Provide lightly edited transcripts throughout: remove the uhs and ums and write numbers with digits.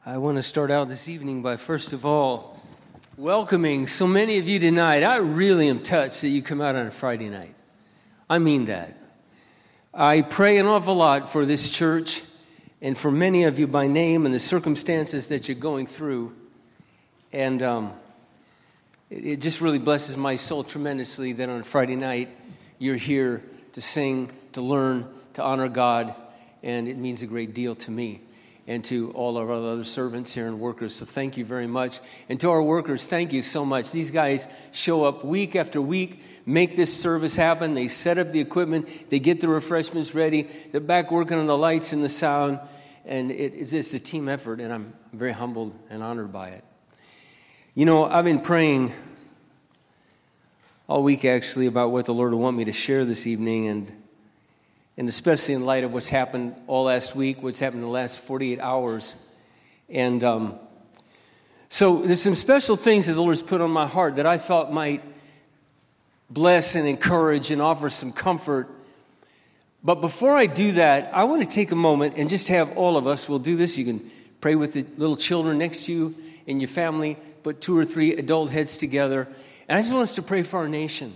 I want to start out this evening by, first of all, welcoming so many of you tonight. I really am touched that you come out on a Friday night. I mean that. I pray an awful lot for this church and for many of you by name and the circumstances that you're going through. And it just really blesses my soul tremendously that on Friday night you're here to sing, to learn, to honor God, and it means a great deal to me and to all of our other servants here and workers. So thank you very much. And to our workers, thank you so much. These guys show up week after week, make this service happen. They set up the equipment. They get the refreshments ready. They're back working on the lights and the sound. And it's a team effort, and I'm very humbled and honored by it. You know, I've been praying all week, actually, about what the Lord would want me to share this evening, and especially in light of what's happened all last week, what's happened in the last 48 hours. And so there's some special things that the Lord's put on my heart that I thought might bless and encourage and offer some comfort. But before I do that, I want to take a moment and just have all of us, we'll do this. You can pray with the little children next to you in your family, put 2 or 3 adult heads together. And I just want us to pray for our nation.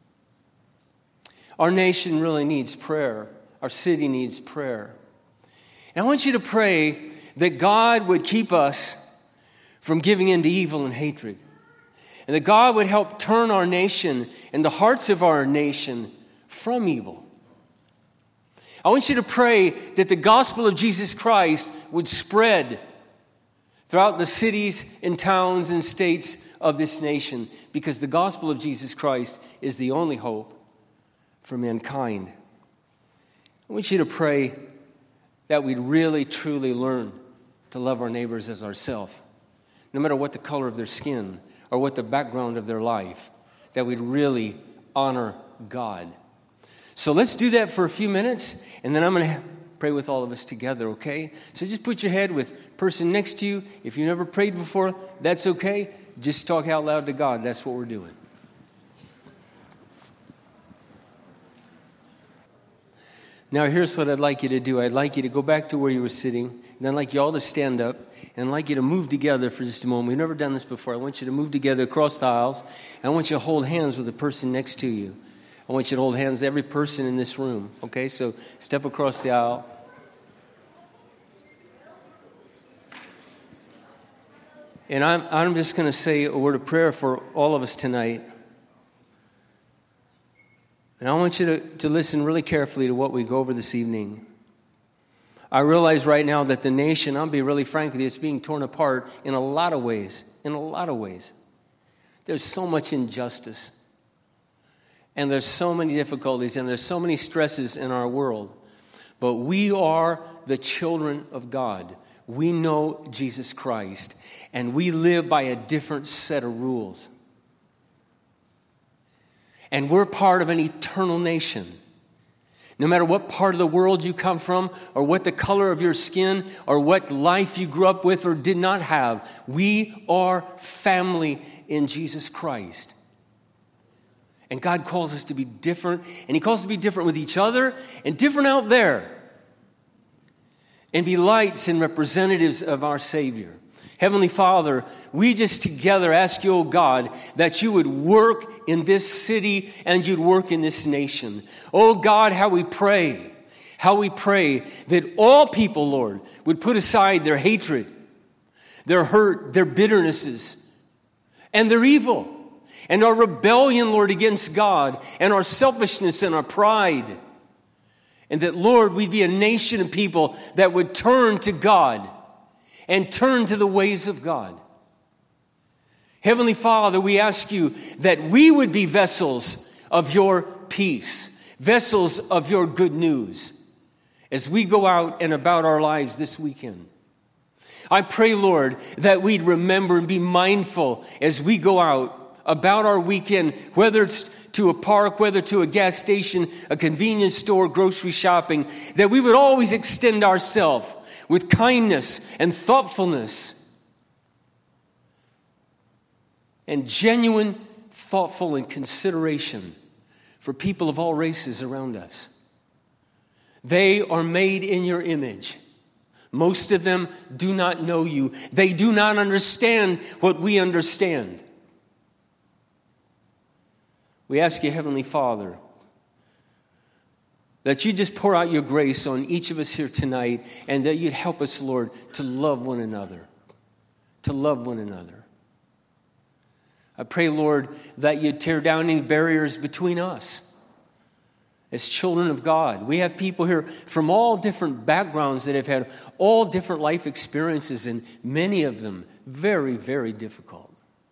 Our nation really needs prayer. Our city needs prayer. And I want you to pray that God would keep us from giving in to evil and hatred. And that God would help turn our nation and the hearts of our nation from evil. I want you to pray that the gospel of Jesus Christ would spread throughout the cities and towns and states of this nation, because the gospel of Jesus Christ is the only hope for mankind. I want you to pray that we'd really, truly learn to love our neighbors as ourselves, no matter what the color of their skin or what the background of their life, that we'd really honor God. So let's do that for a few minutes, and then I'm going to pray with all of us together, okay? So just put your head with the person next to you. If you never prayed before, that's okay. Just talk out loud to God. That's what we're doing. Now, here's what I'd like you to do. I'd like you to go back to where you were sitting, and I'd like you all to stand up, and I'd like you to move together for just a moment. We've never done this before. I want you to move together across the aisles, and I want you to hold hands with the person next to you. I want you to hold hands with every person in this room, okay? So step across the aisle. And I'm just going to say a word of prayer for all of us tonight. And I want you to listen really carefully to what we go over this evening. I realize right now that the nation, I'll be really frank with you, it's being torn apart in a lot of ways. In a lot of ways. There's so much injustice. And there's so many difficulties, and there's so many stresses in our world. But we are the children of God. We know Jesus Christ, and we live by a different set of rules. And we're part of an eternal nation. No matter what part of the world you come from, or what the color of your skin, or what life you grew up with or did not have, we are family in Jesus Christ. And God calls us to be different, and He calls us to be different with each other and different out there, and be lights and representatives of our Savior. Heavenly Father, we just together ask you, oh God, that you would work in this city and you'd work in this nation. Oh God, how we pray that all people, Lord, would put aside their hatred, their hurt, their bitternesses, and their evil, and our rebellion, Lord, against God, and our selfishness and our pride. And that, Lord, we'd be a nation of people that would turn to God and turn to the ways of God. Heavenly Father, we ask you that we would be vessels of your peace, vessels of your good news as we go out and about our lives this weekend. I pray, Lord, that we'd remember and be mindful as we go out about our weekend, whether it's to a park, whether to a gas station, a convenience store, grocery shopping, that we would always extend ourselves with kindness and thoughtfulness and genuine, thoughtful, and consideration for people of all races around us. They are made in your image. Most of them do not know you. They do not understand what we understand. We ask you, Heavenly Father, that you just pour out your grace on each of us here tonight, and that you'd help us, Lord, to love one another. To love one another. I pray, Lord, that you'd tear down any barriers between us. As children of God, we have people here from all different backgrounds that have had all different life experiences, and many of them very, very difficult.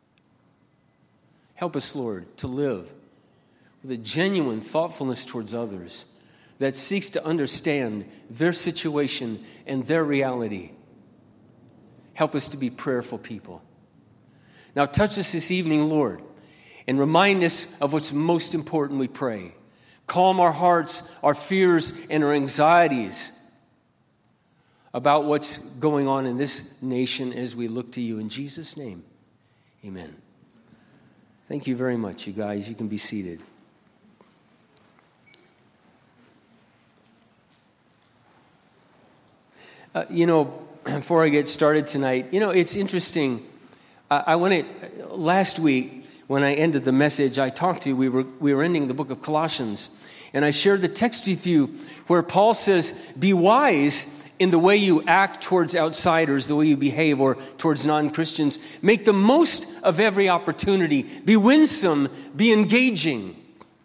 Help us, Lord, to live with a genuine thoughtfulness towards others that seeks to understand their situation and their reality. Help us to be prayerful people. Now touch us this evening, Lord, and remind us of what's most important, we pray. Calm our hearts, our fears, and our anxieties about what's going on in this nation as we look to you. In Jesus' name, amen. Thank you very much, you guys. You can be seated. Before I get started tonight, it's interesting. Last week, when I ended the message, I talked to you, we were ending the book of Colossians, and I shared the text with you where Paul says, be wise in the way you act towards outsiders, the way you behave, or towards non-Christians. Make the most of every opportunity. Be winsome, be engaging.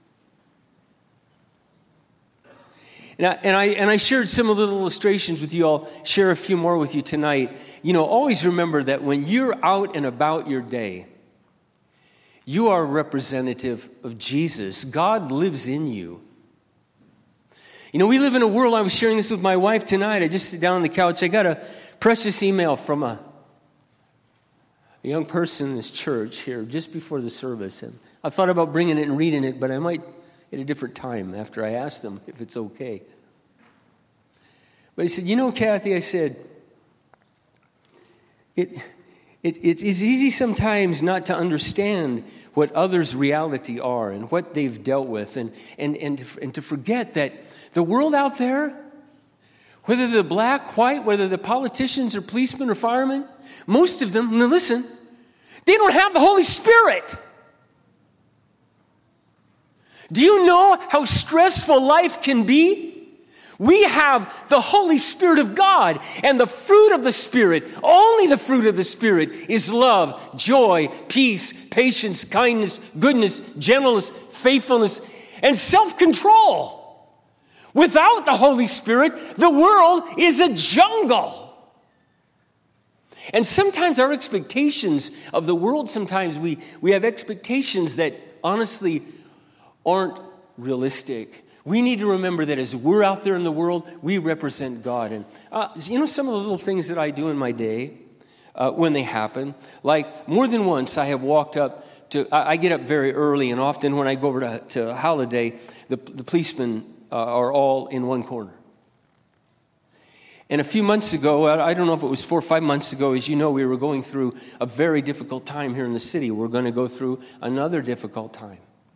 And I shared some of the illustrations with you. I'll share a few more with you tonight. Always remember that when you're out and about your day, you are a representative of Jesus. God lives in you. We live in a world, I was sharing this with my wife tonight. I just sit down on the couch. I got a precious email from a young person in this church here just before the service. And I thought about bringing it and reading it, but I might at a different time after I ask them if it's okay. But he said, Kathy, I said, it's easy sometimes not to understand what others' reality are and what they've dealt with, and to forget that the world out there, whether they're black, white, whether they're politicians or policemen or firemen, most of them, now listen, they don't have the Holy Spirit. Do you know how stressful life can be? We have the Holy Spirit of God, and the fruit of the Spirit, only the fruit of the Spirit, is love, joy, peace, patience, kindness, goodness, gentleness, faithfulness, and self-control. Without the Holy Spirit, the world is a jungle. And sometimes our expectations of the world, sometimes we have expectations that honestly aren't realistic. We need to remember that as we're out there in the world, we represent God. And some of the little things that I do in my day when they happen, like more than once I have walked up to, I get up very early, and often when I go over to a holiday, the policemen are all in one corner. And a few months ago, I don't know if it was 4 or 5 months ago, as you know, we were going through a very difficult time here in the city. We're going to go through another difficult time.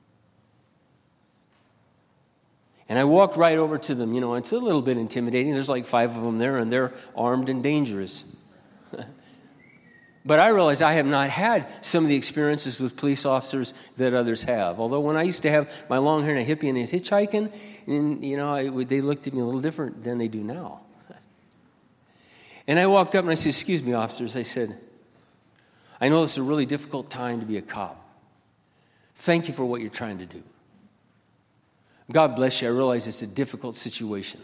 And I walked right over to them. It's a little bit intimidating. There's like 5 of them there, and they're armed and dangerous. But I realize I have not had some of the experiences with police officers that others have. Although when I used to have my long hair and a hippie and I was hitchhiking, and, they looked at me a little different than they do now. And I walked up and I said, "Excuse me, officers." I said, "I know this is a really difficult time to be a cop. Thank you for what you're trying to do. God bless you. I realize it's a difficult situation.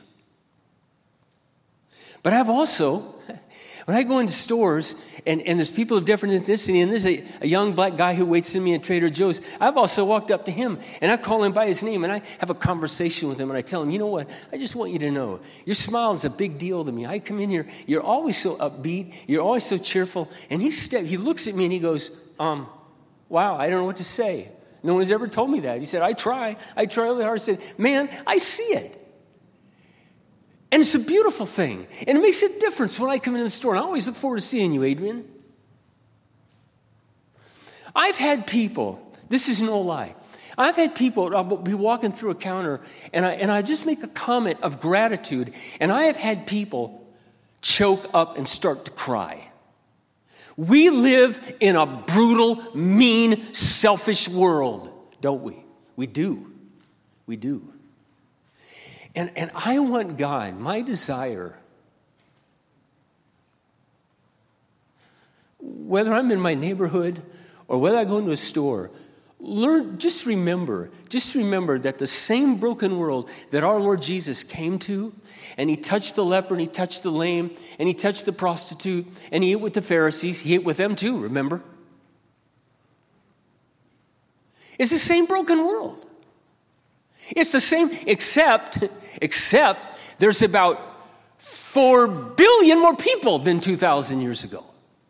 But I've also, when I go into stores and there's people of different ethnicity, and there's a young black guy who waits in me at Trader Joe's, I've also walked up to him and I call him by his name and I have a conversation with him and I tell him, you know what, I just want you to know, your smile is a big deal to me. I come in here, you're always so upbeat, you're always so cheerful. And he looks at me and he goes, wow, I don't know what to say. No one's ever told me that. He said, I try really hard. I said, man, I see it. And it's a beautiful thing. And it makes a difference when I come into the store. And I always look forward to seeing you, Adrian. I've had people, this is no lie, I've had people, I'll be walking through a counter and I just make a comment of gratitude. And I have had people choke up and start to cry. We live in a brutal, mean, selfish world, don't we? We do. We do. And I want God, my desire, whether I'm in my neighborhood or whether I go into a store, just remember that the same broken world that our Lord Jesus came to, and he touched the leper, and he touched the lame, and he touched the prostitute, and he ate with the Pharisees. He ate with them too, remember? It's the same broken world. It's the same, except there's about 4 billion more people than 2,000 years ago.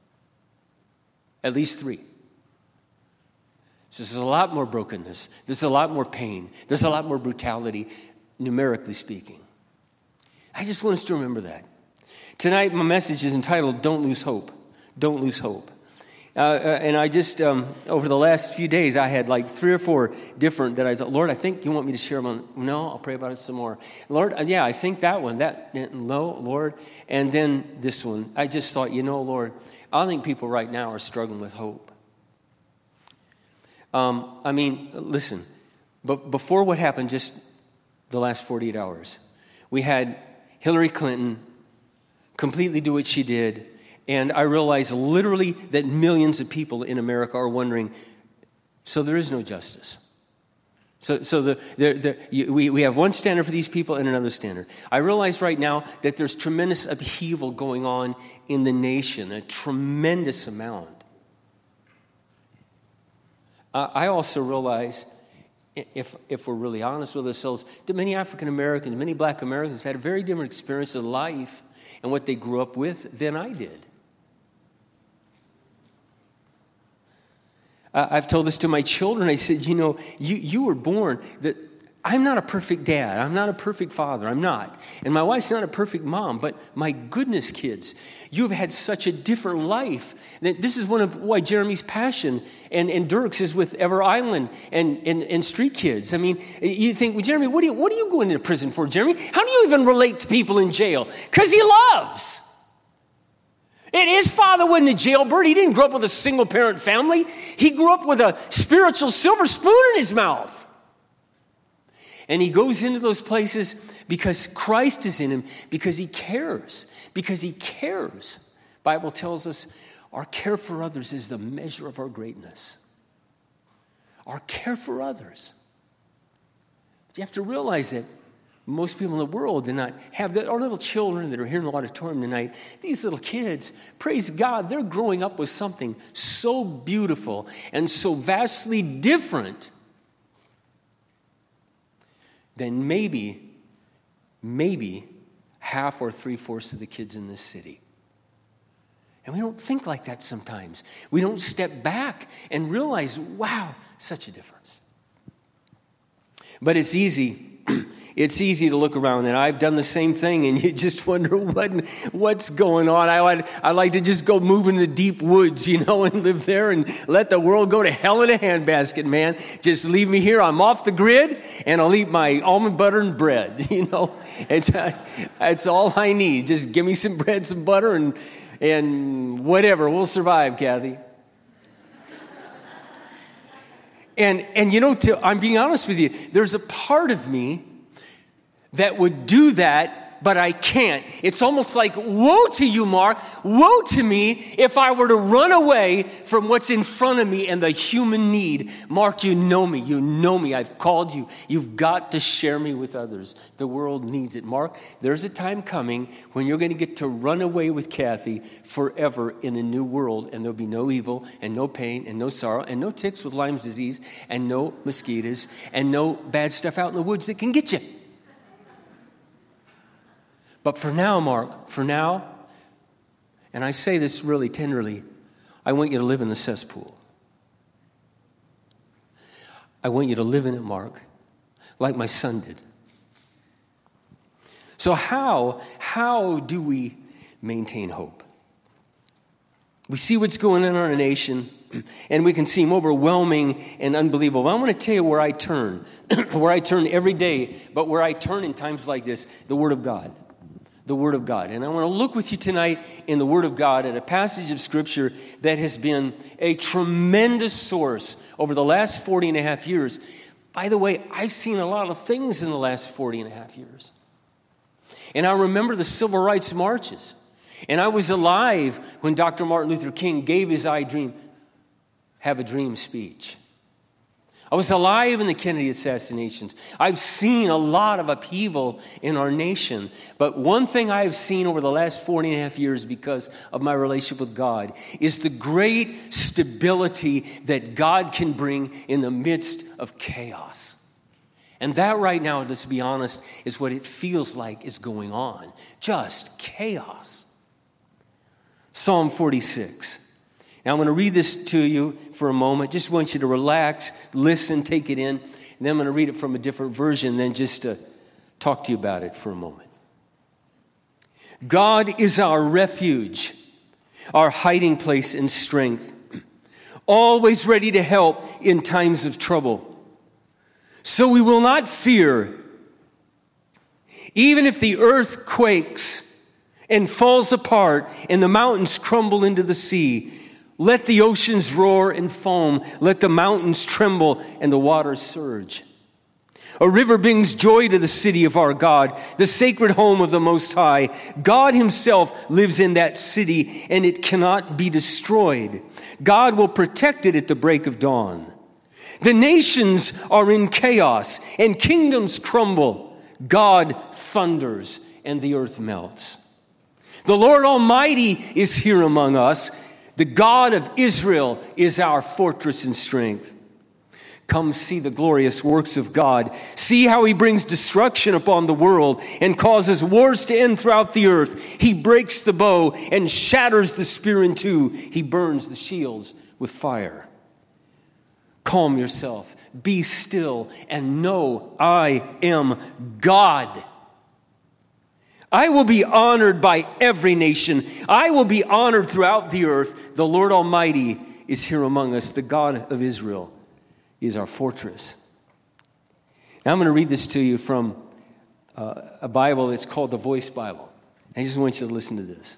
At least 3. So there's a lot more brokenness. There's a lot more pain. There's a lot more brutality, numerically speaking. I just want us to remember that. Tonight, my message is entitled, Don't Lose Hope. Don't Lose Hope. And I just, over the last few days, I had like 3 or 4 different that I thought, Lord, I think you want me to share them on. No, I'll pray about it some more. Lord, yeah, I think that one. No, Lord. And then this one. I just thought, Lord, I think people right now are struggling with hope. Listen, but before what happened just the last 48 hours, we had Hillary Clinton completely do what she did. And I realized literally that millions of people in America are wondering, so there is no justice. So we have one standard for these people and another standard. I realize right now that there's tremendous upheaval going on in the nation, a tremendous amount. I also realize, if we're really honest with ourselves, that many African Americans, many black Americans have had a very different experience of life and what they grew up with than I did. I've told this to my children. I said, you were born that I'm not a perfect dad. I'm not a perfect father. I'm not. And my wife's not a perfect mom. But my goodness, kids, you have had such a different life. This is one of why Jeremy's passion and Dirk's is with Ever Island and Street Kids. I mean, you think, well, Jeremy, what are you going into prison for, Jeremy? How do you even relate to people in jail? Because he loves. And his father wasn't a jailbird. He didn't grow up with a single-parent family. He grew up with a spiritual silver spoon in his mouth. And he goes into those places because Christ is in him, because he cares. Because he cares. The Bible tells us our care for others is the measure of our greatness. Our care for others. But you have to realize that most people in the world do not have that. Our little children that are here in the auditorium tonight, these little kids, praise God, they're growing up with something so beautiful and so vastly different than maybe half or 3/4 of the kids in this city. And we don't think like that sometimes. We don't step back and realize, wow, such a difference. But it's easy. It's easy to look around, and I've done the same thing, and you just wonder what's going on. I like to just go move into the deep woods, and live there and let the world go to hell in a handbasket, man. Just leave me here. I'm off the grid, and I'll eat my almond butter and bread, It's all I need. Just give me some bread, some butter, and whatever. We'll survive, Kathy. And I'm being honest with you, there's a part of me that would do that, but I can't. It's almost like, woe to you, Mark. Woe to me if I were to run away from what's in front of me and the human need. Mark, you know me. You know me. I've called you. You've got to share me with others. The world needs it. Mark, there's a time coming when you're going to get to run away with Kathy forever in a new world, and there'll be no evil and no pain and no sorrow and no ticks with Lyme's disease and no mosquitoes and no bad stuff out in the woods that can get you. But for now, Mark, and I say this really tenderly, I want you to live in the cesspool. I want you to live in it, Mark, like my son did. So how do we maintain hope? We see what's going on in our nation, and we can seem overwhelming and unbelievable. I want to tell you where I turn, where I turn every day, but where I turn in times like this, the Word of God. the Word of God. And I want to look with you tonight in the Word of God at a passage of Scripture that has been a tremendous source over the last 40 and a half years. By the way, I've seen a lot of things in the last 40 and a half years. And I remember the civil rights marches. And I was alive when Dr. Martin Luther King gave his Have a Dream speech. I was alive in the Kennedy assassinations. I've seen a lot of upheaval in our nation. But one thing I have seen over the last 40 and a half years because of my relationship with God is the great stability that God can bring in the midst of chaos. And that right now, let's be honest, is what it feels like is going on. Just chaos. Psalm 46. Now, I'm going to read this to you for a moment. Just want you to relax, listen, take it in. And then I'm going to read it from a different version, then just to talk to you about it for a moment. God is our refuge, our hiding place and strength, always ready to help in times of trouble. So we will not fear, even if the earth quakes and falls apart and the mountains crumble into the sea. Let the oceans roar and foam. Let the mountains tremble and the waters surge. A river brings joy to the city of our God, the sacred home of the Most High. God himself lives in that city, and it cannot be destroyed. God will protect it at the break of dawn. The nations are in chaos, and kingdoms crumble. God thunders, and the earth melts. The Lord Almighty is here among us. The God of Israel is our fortress and strength. Come see the glorious works of God. See how he brings destruction upon the world and causes wars to end throughout the earth. He breaks the bow and shatters the spear in two. He burns the shields with fire. Calm yourself, be still, and know I am God. I will be honored by every nation. I will be honored throughout the earth. The Lord Almighty is here among us. The God of Israel is our fortress. Now I'm going to read this to you from a Bible that's called the Voice Bible. I just want you to listen to this.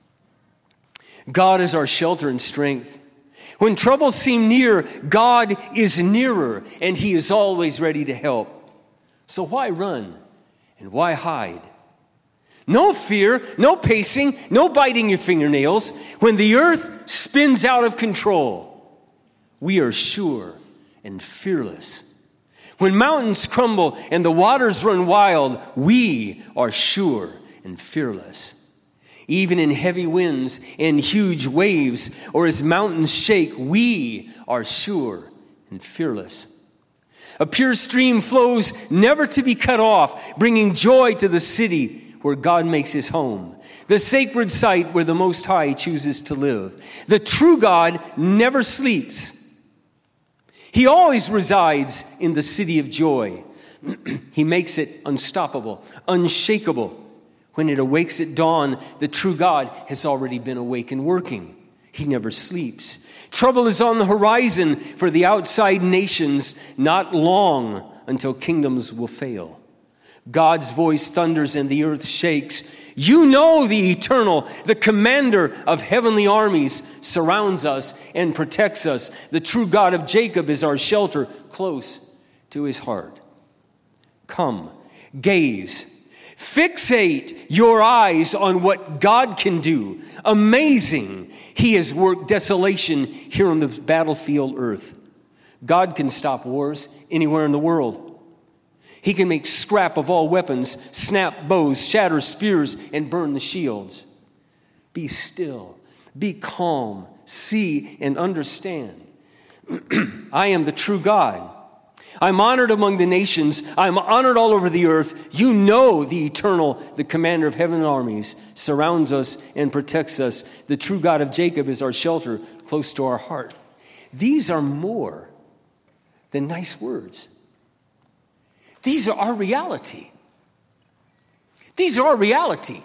God is our shelter and strength. When troubles seem near, God is nearer, and he is always ready to help. So why run and why hide? No fear, no pacing, no biting your fingernails. When the earth spins out of control, we are sure and fearless. When mountains crumble and the waters run wild, we are sure and fearless. Even in heavy winds and huge waves, or as mountains shake, we are sure and fearless. A pure stream flows never to be cut off, bringing joy to the city where God makes his home, the sacred site where the Most High chooses to live. The true God never sleeps. He always resides in the city of joy. He makes it unstoppable, unshakable. When it awakes at dawn, the true God has already been awake and working. He never sleeps. Trouble is on the horizon for the outside nations, not long until kingdoms will fail. God's voice thunders and the earth shakes. You know the eternal, the commander of heavenly armies surrounds us and protects us. The true God of Jacob is our shelter close to his heart. Come, gaze, fixate your eyes on what God can do. Amazing. He has worked desolation here on the battlefield earth. God can stop wars anywhere in the world. He can make scrap of all weapons, snap bows, shatter spears, and burn the shields. Be still, be calm, see and understand. I am the true God. I'm honored among the nations. I'm honored all over the earth. You know the eternal, the commander of heaven and armies, surrounds us and protects us. The true God of Jacob is our shelter, close to our heart. These are more than nice words. These are our reality. These are our reality.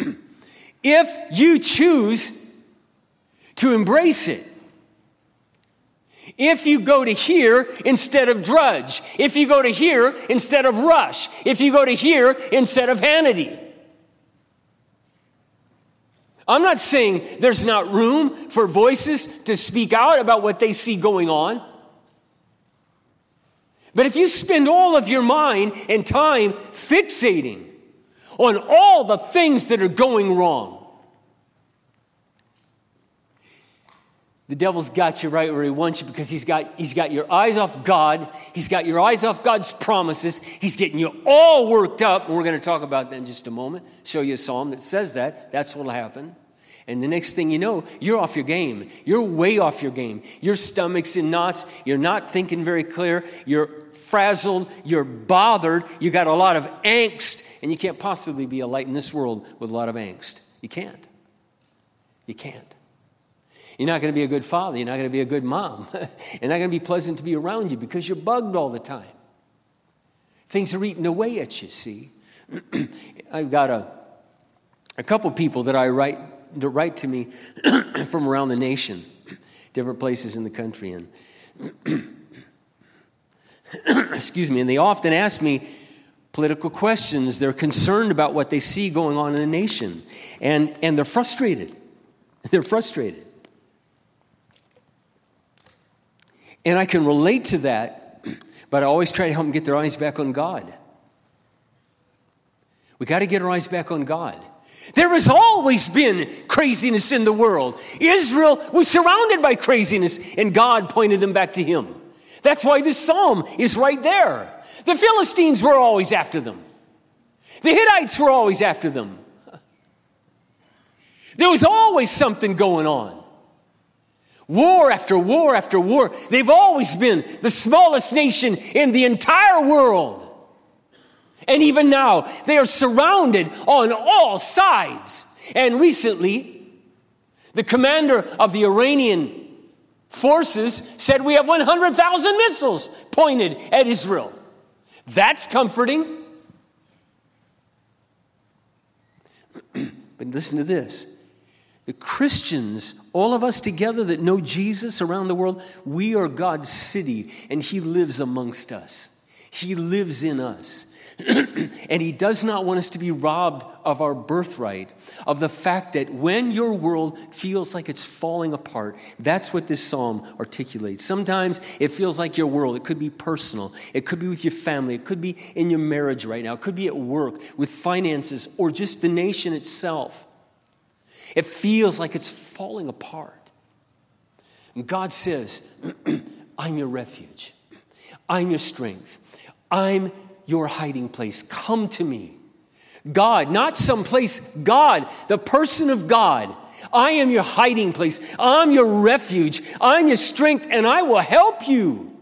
If you choose to embrace it, if you go to here instead of drudge, if you go to here instead of rush, if you go to here instead of vanity, I'm not saying there's not room for voices to speak out about what they see going on. But if you spend all of your mind and time fixating on all the things that are going wrong, the devil's got you right where he wants you, because he's got your eyes off God. He's got your eyes off God's promises. He's getting you all worked up. And we're going to talk about that in just a moment. Show you a psalm that says that. That's what will happen. And the next thing you know, you're off your game. You're way off your game. Your stomach's in knots. You're not thinking very clear. You're frazzled. You're bothered. You got a lot of angst. And you can't possibly be a light in this world with a lot of angst. You can't. You can't. You're not going to be a good father. You're not going to be a good mom. You're not going to be pleasant to be around you because you're bugged all the time. Things are eating away at you, see. I've got a couple people that write to me from around the nation, different places in the country. And excuse me, and they often ask me political questions. They're concerned about what they see going on in the nation. And they're frustrated. They're frustrated. And I can relate to that, but I always try to help them get their eyes back on God. We got to get our eyes back on God. There has always been craziness in the world. Israel was surrounded by craziness, and God pointed them back to Him. That's why this psalm is right there. The Philistines were always after them. The Hittites were always after them. There was always something going on. War after war after war. They've always been the smallest nation in the entire world. And even now, they are surrounded on all sides. And recently, the commander of the Iranian forces said we have 100,000 missiles pointed at Israel. That's comforting. But listen to this. The Christians, all of us together that know Jesus around the world, we are God's city, and He lives amongst us. He lives in us. And He does not want us to be robbed of our birthright, of the fact that when your world feels like it's falling apart, that's what this psalm articulates. Sometimes it feels like your world. It could be personal. It could be with your family. It could be in your marriage right now. It could be at work, with finances, or just the nation itself. It feels like it's falling apart. And God says, I'm your refuge. I'm your strength. I'm your hiding place. Come to me. God, not some place. God, the person of God. I am your hiding place. I'm your refuge. I'm your strength, and I will help you.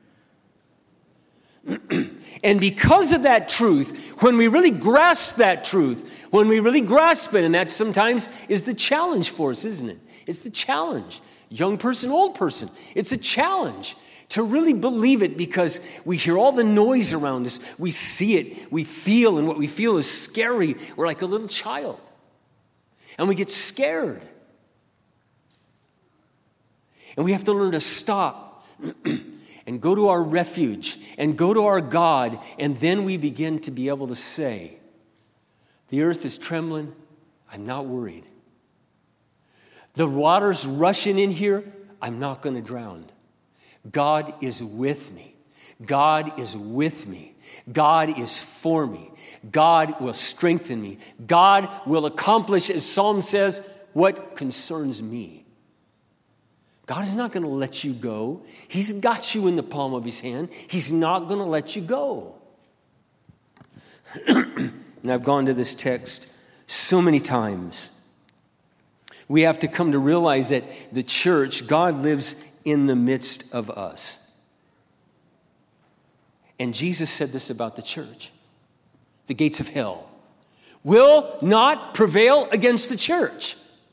And because of that truth, when we really grasp that truth, when we really grasp it, and that sometimes is the challenge for us, isn't it? It's the challenge. Young person, old person. It's a challenge to really believe it, because we hear all the noise around us. We see it. We feel, and what we feel is scary. We're like a little child. And we get scared. And we have to learn to stop and go to our refuge and go to our God, and then we begin to be able to say, the earth is trembling. I'm not worried. The water's rushing in here. I'm not going to drown. God is with me. God is with me. God is for me. God will strengthen me. God will accomplish, as Psalm says, what concerns me. God is not going to let you go. He's got you in the palm of His hand. He's not going to let you go. And I've gone to this text so many times. We have to come to realize that the church, God lives in the midst of us. And Jesus said this about the church. The gates of hell will not prevail against the church.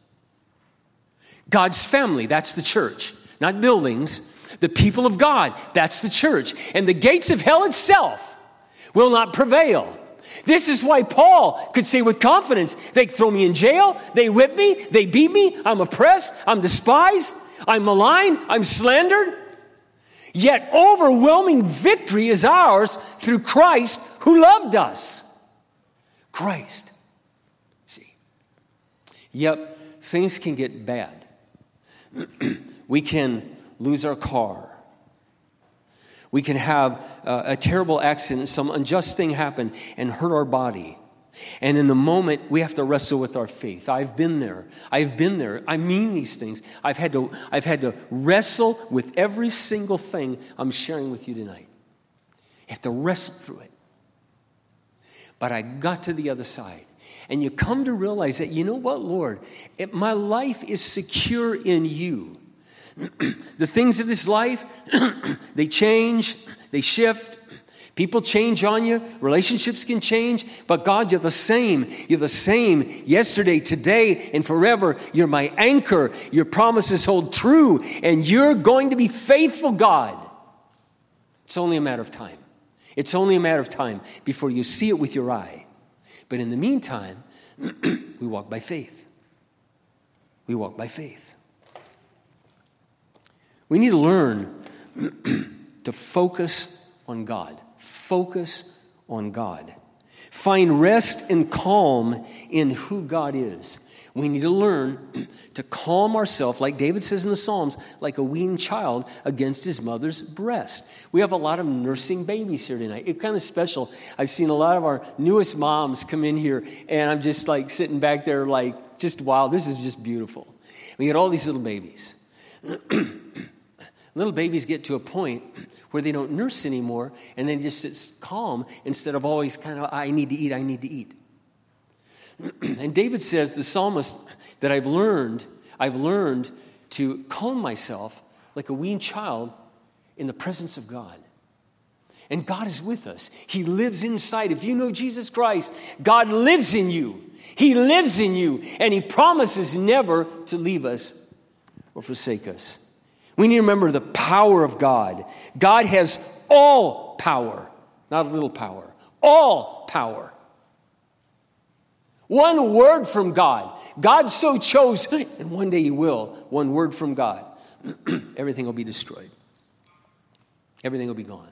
God's family, that's the church. Not buildings. The people of God, that's the church. And the gates of hell itself will not prevail. This is why Paul could say with confidence, they throw me in jail, they whip me, they beat me, I'm oppressed, I'm despised, I'm maligned, I'm slandered. Yet overwhelming victory is ours through Christ who loved us. Christ. See. Yep, things can get bad. We can lose our car. We can have a terrible accident, some unjust thing happen and hurt our body. And in the moment, we have to wrestle with our faith. I've been there. I mean these things. I've had to wrestle with every single thing I'm sharing with you tonight. You have to wrestle through it. But I got to the other side. And you come to realize that, you know what, Lord? My life is secure in you. The things of this life, they change, they shift. People change on you. Relationships can change. But God, you're the same. You're the same yesterday, today, and forever. You're my anchor. Your promises hold true. And you're going to be faithful, God. It's only a matter of time. It's only a matter of time before you see it with your eye. But in the meantime, we walk by faith. We walk by faith. We need to learn to focus on God. Focus on God. Find rest and calm in who God is. We need to learn to calm ourselves, like David says in the Psalms, like a weaned child against his mother's breast. We have a lot of nursing babies here tonight. It's kind of special. I've seen a lot of our newest moms come in here, and I'm just like sitting back there like, just wow, this is just beautiful. We get all these little babies. Little babies get to a point where they don't nurse anymore, and they just sit calm instead of always kind of, I need to eat. And David says, the psalmist, that I've learned to calm myself like a weaned child in the presence of God. And God is with us. He lives inside. If you know Jesus Christ, God lives in you. He lives in you, and he promises never to leave us or forsake us. We need to remember the power of God. God has all power, not a little power, all power. One word from God. God so chose, and one day he will, one word from God. Everything will be destroyed. Everything will be gone.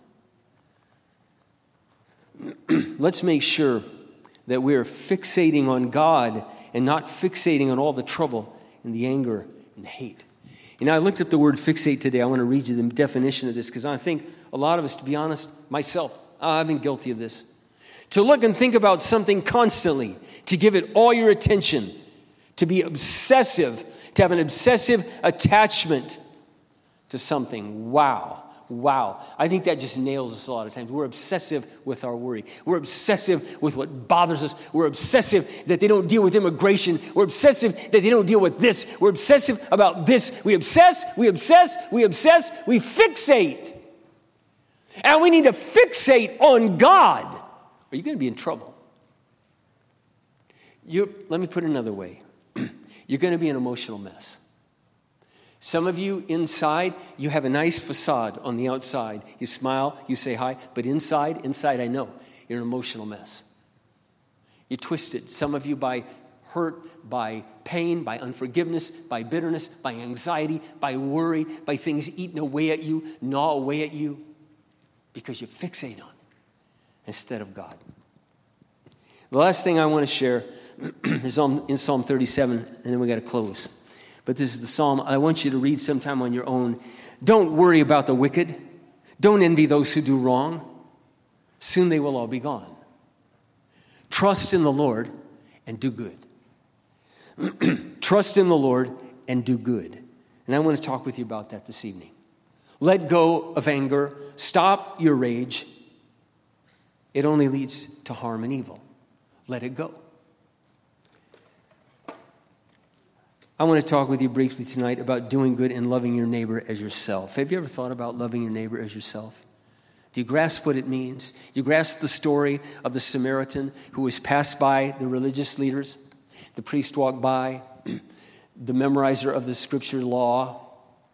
Let's make sure that we're fixating on God and not fixating on all the trouble and the anger and the hate. You know, I looked up the word fixate today. I want to read you the definition of this because I think a lot of us, to be honest, myself, I've been guilty of this. To look and think about something constantly, to give it all your attention, to be obsessive, to have an obsessive attachment to something. Wow. I think that just nails us a lot of times. We're obsessive with our worry. We're obsessive with what bothers us. We're obsessive that they don't deal with immigration. We're obsessive that they don't deal with this. We're obsessive about this. We obsess, we fixate. And we need to fixate on God, or you're going to be in trouble. Let me put it another way. You're going to be an emotional mess. Some of you inside, you have a nice facade on the outside. You smile, you say hi, but inside, I know, you're an emotional mess. You're twisted. Some of you by hurt, by pain, by unforgiveness, by bitterness, by anxiety, by worry, by things eating away at you, gnaw away at you, because you fixate on it instead of God. The last thing I want to share is in Psalm 37, and then we got to close. But this is the psalm I want you to read sometime on your own. Don't worry about the wicked. Don't envy those who do wrong. Soon they will all be gone. Trust in the Lord and do good. Trust in the Lord and do good. And I want to talk with you about that this evening. Let go of anger. Stop your rage. It only leads to harm and evil. Let it go. I want to talk with you briefly tonight about doing good and loving your neighbor as yourself. Have you ever thought about loving your neighbor as yourself? Do you grasp what it means? Do you grasp the story of the Samaritan who was passed by the religious leaders? The priest walked by, the memorizer of the scripture law.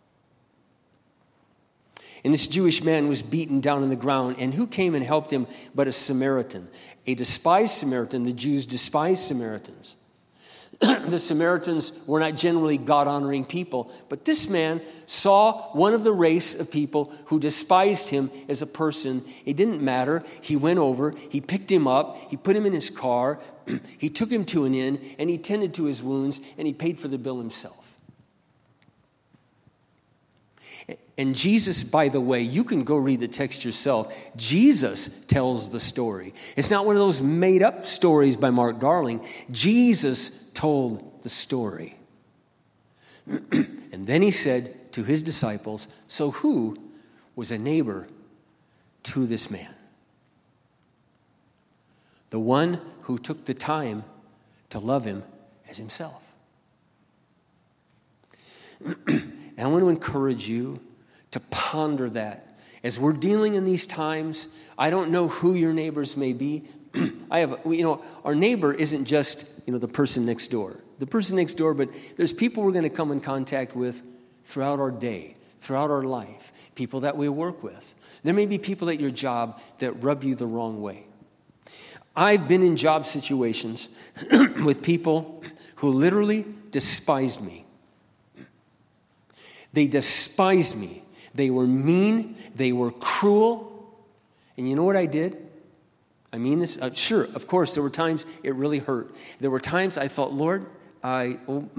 And this Jewish man was beaten down on the ground. And who came and helped him but a Samaritan? A despised Samaritan. The Jews despised Samaritans. The Samaritans were not generally God-honoring people, but this man saw one of the race of people who despised him as a person. It didn't matter. He went over, he picked him up, he put him in his car, he took him to an inn, and he tended to his wounds, and he paid for the bill himself. And Jesus, by the way, you can go read the text yourself. Jesus tells the story. It's not one of those made-up stories by Mark Darling. Jesus told the story. And then he said to his disciples, so who was a neighbor to this man? The one who took the time to love him as himself. And I want to encourage you to ponder that. As we're dealing in these times, I don't know who your neighbors may be. Our neighbor isn't just, the person next door. The person next door, but there's people we're going to come in contact with throughout our day, throughout our life, people that we work with. There may be people at your job that rub you the wrong way. I've been in job situations with people who literally despised me. They despised me. They were mean. They were cruel. And you know what I did? I mean this. Sure, of course, there were times it really hurt. There were times I thought, Lord, I want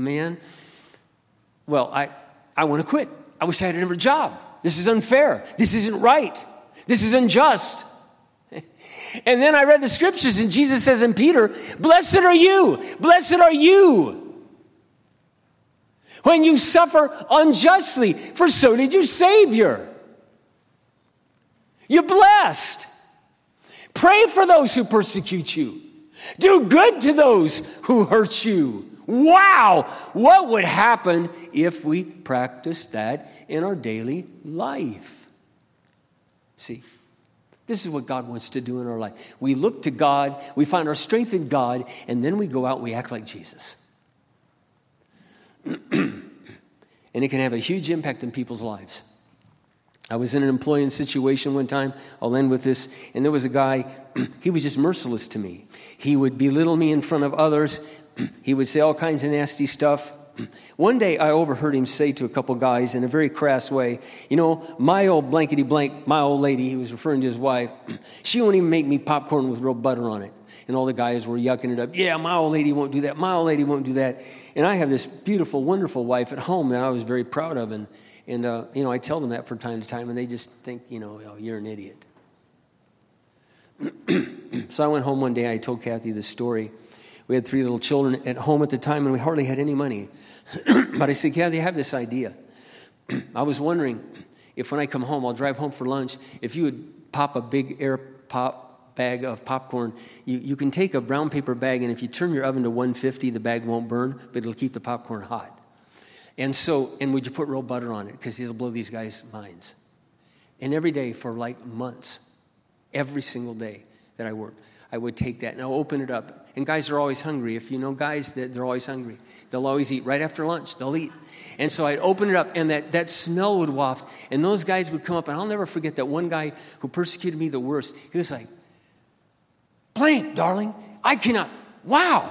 to quit. I wish I had another job. This is unfair. This isn't right. This is unjust. And then I read the scriptures, and Jesus says in Peter, blessed are you. Blessed are you. When you suffer unjustly, for so did your Savior. You're blessed. Pray for those who persecute you. Do good to those who hurt you. Wow! What would happen if we practiced that in our daily life? See, this is what God wants to do in our life. We look to God, we find our strength in God, and then we go out and we act like Jesus. And it can have a huge impact in people's lives. I was in an employing situation one time. I'll end with this. And there was a guy, he was just merciless to me. He would belittle me in front of others. He would say all kinds of nasty stuff. One day I overheard him say to a couple guys in a very crass way, my old blankety blank, my old lady, he was referring to his wife, she won't even make me popcorn with real butter on it. And all the guys were yucking it up. Yeah, my old lady won't do that. My old lady won't do that. And I have this beautiful, wonderful wife at home that I was very proud of. And I tell them that from time to time, and they just think, you're an idiot. So I went home one day. I told Kathy this story. We had 3 little children at home at the time, and we hardly had any money. But I said, Kathy, I have this idea. I was wondering if when I come home, I'll drive home for lunch, if you would pop a big air pop bag of popcorn. You can take a brown paper bag, and if you turn your oven to 150, the bag won't burn, but it'll keep the popcorn hot. And would you put real butter on it? Because it'll blow these guys' minds. And every day for like months, every single day that I worked, I would take that and I'll open it up. And guys are always hungry. If you know guys, they're always hungry. They'll always eat. Right after lunch, they'll eat. And so I'd open it up, and that smell would waft. And those guys would come up, and I'll never forget that one guy who persecuted me the worst. He was like, blank, darling, I cannot, wow,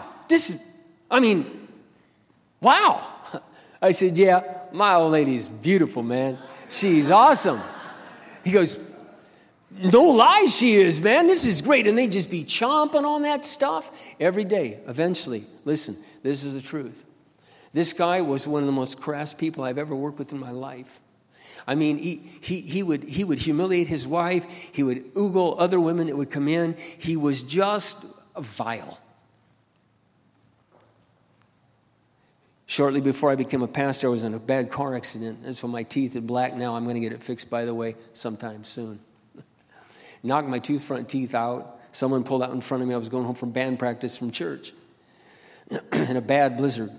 wow. I said, yeah, my old lady's beautiful, man. She's awesome. He goes, no lie, she is, man. This is great. And they just be chomping on that stuff every day. Eventually, listen, this is the truth. This guy was one of the most crass people I've ever worked with in my life. I mean, he would humiliate his wife. He would ogle other women that would come in. He was just vile. Shortly before I became a pastor, I was in a bad car accident. That's why my teeth are black now. I'm going to get it fixed, by the way, sometime soon. Knocked my front teeth out. Someone pulled out in front of me. I was going home from band practice from church in a bad blizzard.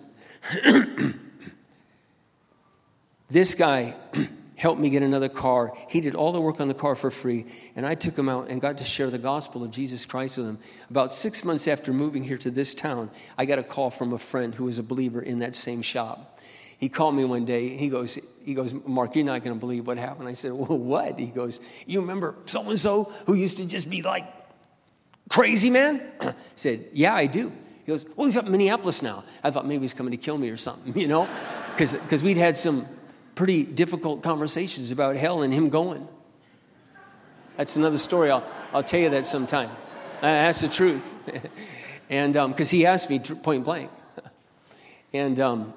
This guy helped me get another car. He did all the work on the car for free, and I took him out and got to share the gospel of Jesus Christ with him. About 6 months after moving here to this town, I got a call from a friend who was a believer in that same shop. He called me one day. He goes, Mark, you're not going to believe what happened. I said, well, what? He goes, you remember so-and-so who used to just be like crazy, man? I said, yeah, I do. He goes, well, he's up in Minneapolis now. I thought maybe he's coming to kill me or something, because we'd had some pretty difficult conversations about hell and him going. That's another story. I'll tell you that sometime. That's the truth. And because he asked me point blank. And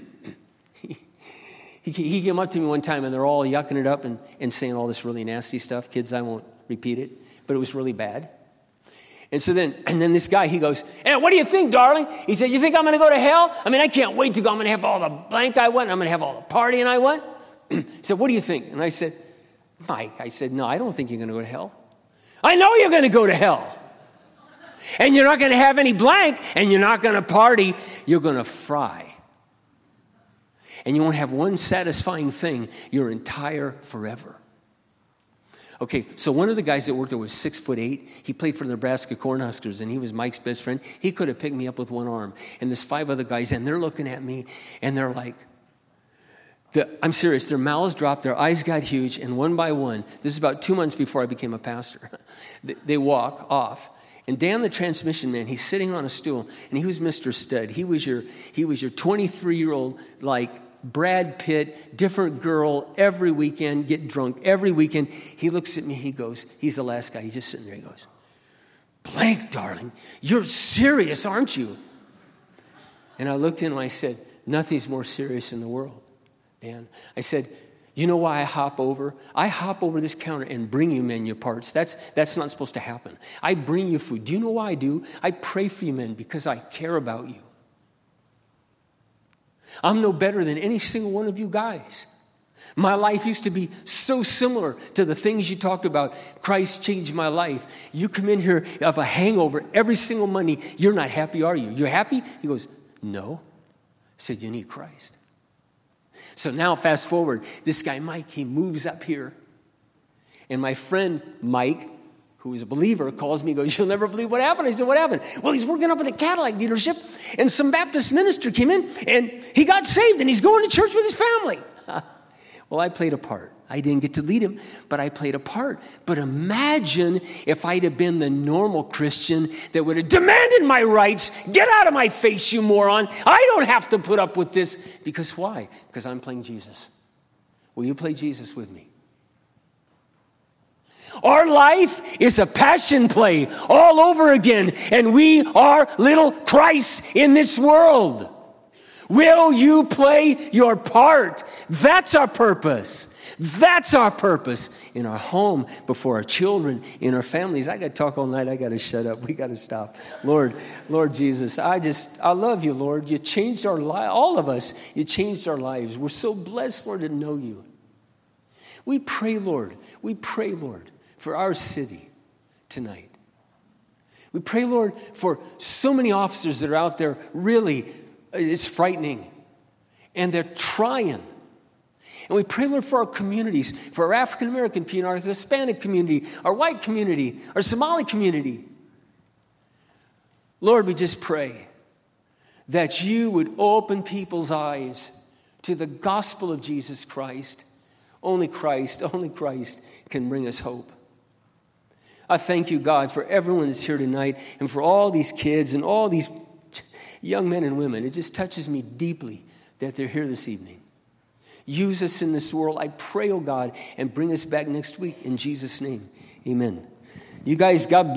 he came up to me one time, and they're all yucking it up and saying all this really nasty stuff. Kids, I won't repeat it, but it was really bad. And then this guy, he goes, hey, what do you think, darling? He said, you think I'm going to go to hell? I mean, I can't wait to go. I'm going to have all the blank I want. I'm going to have all the partying I want. He said, what do you think? And I said, Mike, no, I don't think you're going to go to hell. I know you're going to go to hell. And you're not going to have any blank, and you're not going to party. You're going to fry. And you won't have one satisfying thing your entire forever. Okay, so one of the guys that worked there was 6'8". He played for the Nebraska Cornhuskers, and he was Mike's best friend. He could have picked me up with one arm. And there's 5 other guys, and they're looking at me, and they're like, I'm serious, their mouths dropped, their eyes got huge, and one by one, this is about 2 months before I became a pastor, they walk off. And Dan, the transmission man, he's sitting on a stool, and he was Mr. Stud. He was your 23-year-old, like, Brad Pitt, different girl, every weekend, get drunk every weekend. He looks at me, he goes, he's the last guy, he's just sitting there, he goes, blank, darling, you're serious, aren't you? And I looked at him and I said, nothing's more serious in the world, Dan. I said, you know why I hop over? I hop over this counter and bring you men your parts. That's not supposed to happen. I bring you food. Do you know why I do? I pray for you men because I care about you. I'm no better than any single one of you guys. My life used to be so similar to the things you talked about. Christ changed my life. You come in here of a hangover every single Monday. You're not happy, are you? You're happy? He goes, no. I said, you need Christ. So now fast forward, this guy Mike, he moves up here. And my friend Mike, who is a believer, calls me and goes, you'll never believe what happened. I said, what happened? Well, he's working up in a Cadillac dealership, and some Baptist minister came in, and he got saved, and he's going to church with his family. Well, I played a part. I didn't get to lead him, but I played a part. But imagine if I'd have been the normal Christian that would have demanded my rights. Get out of my face, you moron. I don't have to put up with this. Because why? Because I'm playing Jesus. Will you play Jesus with me? Our life is a passion play all over again, and we are little Christ in this world. Will you play your part? That's our purpose. That's our purpose in our home, before our children, in our families. I got to talk all night. I got to shut up. We got to stop. Lord Jesus, I love you, Lord. You changed our life, all of us. You changed our lives. We're so blessed, Lord, to know you. We pray, Lord, for our city tonight. We pray, Lord, for so many officers that are out there. Really, it's frightening. And they're trying. And we pray, Lord, for our communities, for our African-American community, our Hispanic community, our white community, our Somali community. Lord, we just pray that you would open people's eyes to the gospel of Jesus Christ. Only Christ can bring us hope. I thank you, God, for everyone that's here tonight and for all these kids and all these young men and women. It just touches me deeply that they're here this evening. Use us in this world. I pray, oh God, and bring us back next week in Jesus' name. Amen. You guys, God bless.